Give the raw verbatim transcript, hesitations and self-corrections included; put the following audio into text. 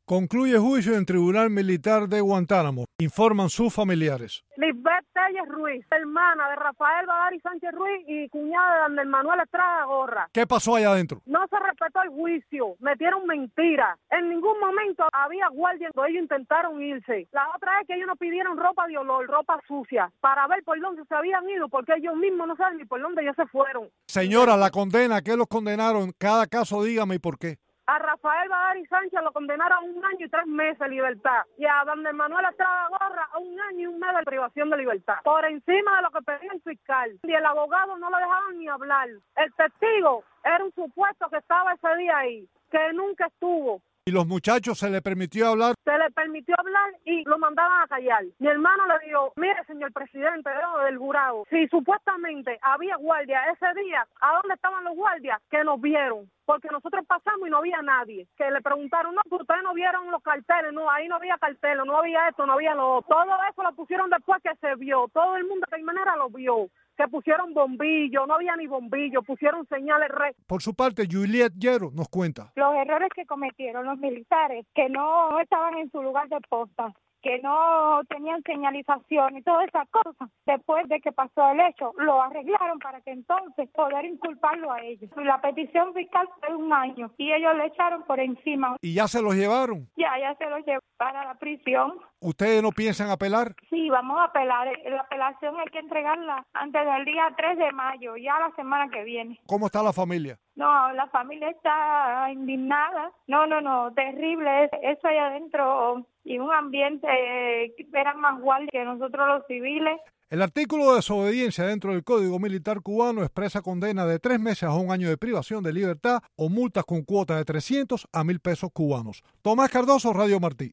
Concluye juicio en Tribunal Militar de Guantánamo. Informan sus familiares. Lisbeth Telles Ruiz, hermana de Rafael Badari Sánchez Ruiz y cuñada de Andel Manuel Estrada Gorra. ¿Qué pasó allá adentro? No se respetó el juicio, metieron mentiras. En ningún momento había guardia cuando ellos intentaron irse. La otra es que ellos nos pidieron ropa de olor, ropa sucia, para ver por dónde se habían ido, porque ellos mismos no saben ni por dónde ellos se fueron. Señora, la condena, ¿qué los condenaron? Cada caso dígame y por qué. A Rafael Badari Sánchez lo condenaron a un año y tres meses de libertad. Y a Andel Manuel Estrada Gorra a un año y un mes de privación de libertad. Por encima de lo que pedía el fiscal. Y el abogado no lo dejaban ni hablar. El testigo era un supuesto que estaba ese día ahí, que nunca estuvo. ¿Y los muchachos se les permitió hablar? Se le permitió hablar y lo mandaban a callar. Mi hermano le dijo, mire señor presidente del jurado, si supuestamente había guardia ese día, ¿a dónde estaban los guardias? Que nos vieron. Porque nosotros pasamos y no había nadie. Que le preguntaron, no, pero ustedes no vieron los carteles. No, ahí no había carteles, no había esto, no había lo otro. Todo eso lo pusieron después que se vio. Todo el mundo de alguna manera lo vio. Que pusieron bombillos, no había ni bombillos, pusieron señales re... Por su parte, Juliet Llero nos cuenta. Los errores que cometieron los militares, que no, no estaban en su lugar de posta, que no tenían señalización y todas esas cosas, después de que pasó el hecho, lo arreglaron para que entonces poder inculparlo a ellos. La petición fiscal fue un año y ellos le echaron por encima. ¿Y ya se los llevaron? Ya, ya se los llevaron para la prisión. ¿Ustedes no piensan apelar? Sí, vamos a apelar. La apelación hay que entregarla antes del día tres de mayo, ya la semana que viene. ¿Cómo está la familia? No, la familia está indignada. No, no, no, terrible. Eso allá adentro y un ambiente eh, eran más guardias que nosotros los civiles. El artículo de desobediencia dentro del Código Militar cubano expresa condena de tres meses a un año de privación de libertad o multas con cuota de trescientos a mil pesos cubanos. Tomás Cardoso, Radio Martí.